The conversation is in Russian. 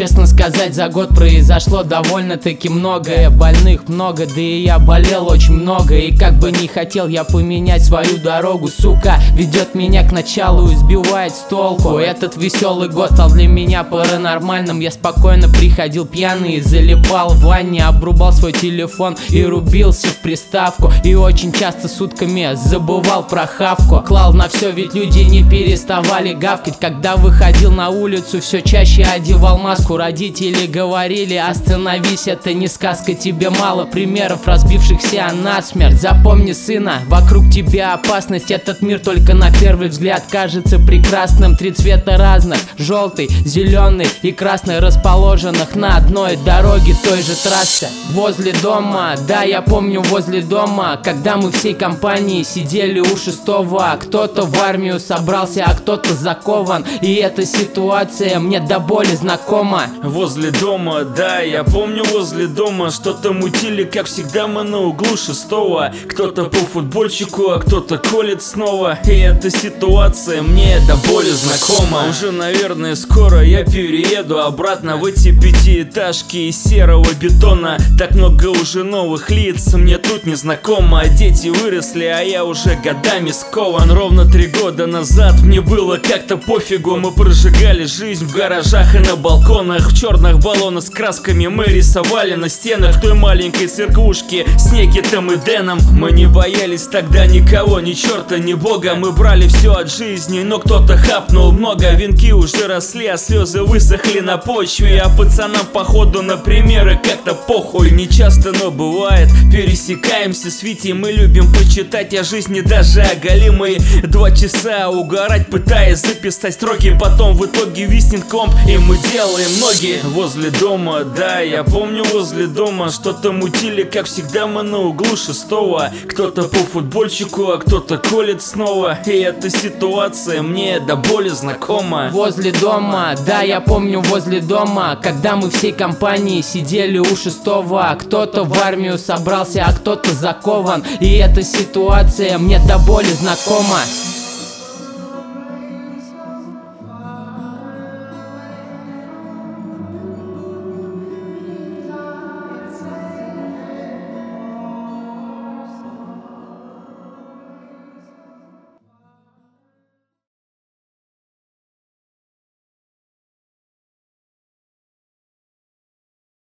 Честно сказать, за год произошло довольно-таки многое. Больных много, да и я болел очень много. И как бы не хотел я поменять свою дорогу, сука ведет меня к началу и сбивает с толку. Этот веселый год стал для меня паранормальным. Я спокойно приходил пьяный и залипал в ванне, обрубал свой телефон и рубился в приставку. И очень часто сутками забывал про хавку. Клал на все, ведь люди не переставали гавкать. Когда выходил на улицу, все чаще одевал маску. Родители говорили: остановись, это не сказка, тебе мало примеров разбившихся насмерть. Запомни, сына, вокруг тебя опасность. Этот мир только на первый взгляд кажется прекрасным. Три цвета разных, желтый, зеленый и красный, расположенных на одной дороге той же трассы. Возле дома, да, я помню, возле дома, когда мы всей компанией сидели у шестого. Кто-то в армию собрался, а кто-то закован. И эта ситуация мне до боли знакома. Возле дома, да, я помню, возле дома что-то мутили, как всегда мы на углу шестого. Кто-то по футбольчику, а кто-то колет снова. И эта ситуация мне до боли знакома. Уже, наверное, скоро я перееду обратно в эти пятиэтажки из серого бетона. Так много уже новых лиц, мне тут не знакомо. Дети выросли, а я уже годами скован. Ровно 3 года назад мне было как-то пофигу. Мы прожигали жизнь в гаражах и на балконах. В черных баллонах с красками мы рисовали на стенах. В той маленькой церквушке с Некитом и Дэном. Мы не боялись тогда никого, ни черта, ни бога. Мы брали все от жизни, но кто-то хапнул много. Венки уже росли, а слезы высохли на почве. А пацанам походу на примеры как-то похуй. Не часто, но бывает, пересекаемся с Витей. Мы любим почитать о жизни даже оголимые. 2 часа угорать, пытаясь записать строки. Потом в итоге виснет комп, и мы делаем ноги. Возле дома, да, я помню, возле дома что-то мутили, как всегда мы на углу шестого. Кто-то по футбольчику, а кто-то колет снова. И эта ситуация мне до боли знакома. Возле дома, да, я помню, возле дома, когда мы всей компанией сидели у шестого. Кто-то в армию собрался, а кто-то закован. И эта ситуация мне до боли знакома.